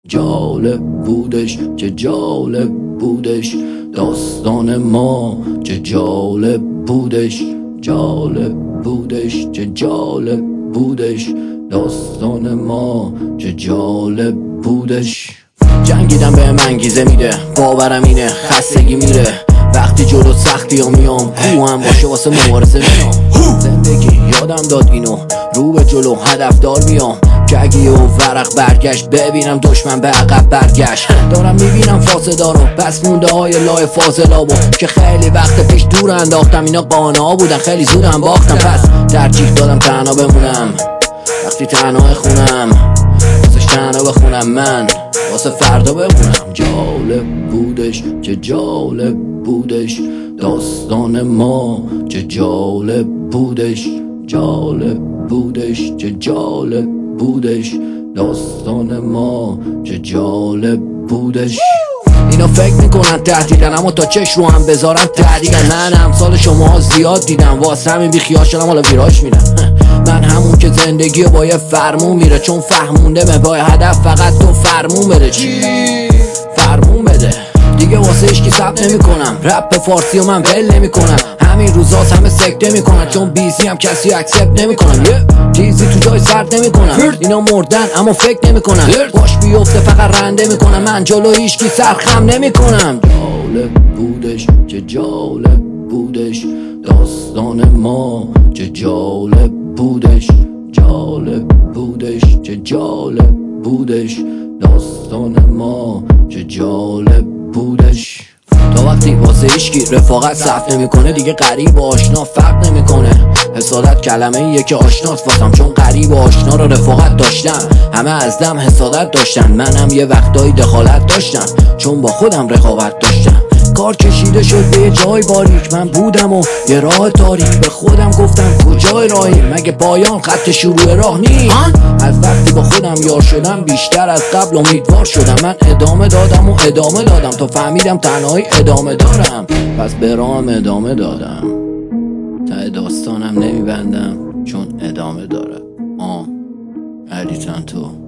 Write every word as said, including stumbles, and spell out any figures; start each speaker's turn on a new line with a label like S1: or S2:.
S1: جالب بودش چه جالب بودش داستان ما چه جالب بودش جالب بودش چه جالب بودش داستان ما چه جالب بودش. جنگیدم به من انگیزه میده، باورم اینه خستگی میره وقتی جلو سختی ها میام، رو هم باشه واسه مبارزه میام. زندگی یادم داد اینو، رو به جلو هدفدار میام. جگی و ورق برگشت ببینم دشمن به عقب برگشت. دارم میبینم فاسدارو پس مونده های لای فاضلابو که خیلی وقت پیش دور انداختم. اینا قانا بودن خیلی زودم باختم، پس ترجیح دادم تنها بمونم. وقتی تنها خونم واسه تنها بخونم، من واسه فردا بمونم. جالب بودش چه جالب بودش داستان ما چه جالب بودش جالب بودش چه جالب بودش داستان ما چه جالب بودش. اینا فکر میکنن تهدیدن اما تا چش رو هم بذارن تهدیدن. من امثال شما زیاد دیدم واسه همین بیخیال شدم حالا ویراش میرم. من همون که زندگی با یه فرمون میره، چون فهمونده به پای هدف فقط تو فرمون بده. چی؟ فرمون بده دیگه واسه اشکی ثبت نمی کنم. رپ فارسی و من ول نمی کنم. همین روزاست همه سکته می کنن، چون بیزی هم کسی اکسپت نمی کنم. یه چیزی تو جای سرد نمی کنم. اینا مردن اما فکر نمی کنن. باش بیفته فقط رنده می کنم. من جلو هیچکی سرخم نمی کنم. جالب بودش چه جالب بودش داستان ما چه جالب بودش جالب بودش چه جالب بودش داستان ما چه جالب بودش. تا وقتی واسه هیچکی رفاقت صف نمیکنه دیگه غریب و آشنا فرق نمیکنه. حسادت کلمه ایه که آشناست واسم، چون غریب و آشنا رو رفاقت داشتم. همه از دم حسادت داشتن، منم یه وقتایی دخالت داشتم چون با خودم رقابت داشتم. کار کشیده شد به جای باریک، من بودم و یه راه تاریک. به خودم گفتم کجای راهی، مگه پایان خط شروع راه نی؟ از وقتی با خودم یار شدم بیشتر از قبل امیدوار شدم. من ادامه دادم و ادامه دادم تا فهمیدم تنهایی ادامه دارم، پس به راهم ادامه دادم. ته داستانم نمیبندم چون ادامه داره. آه علی تن تو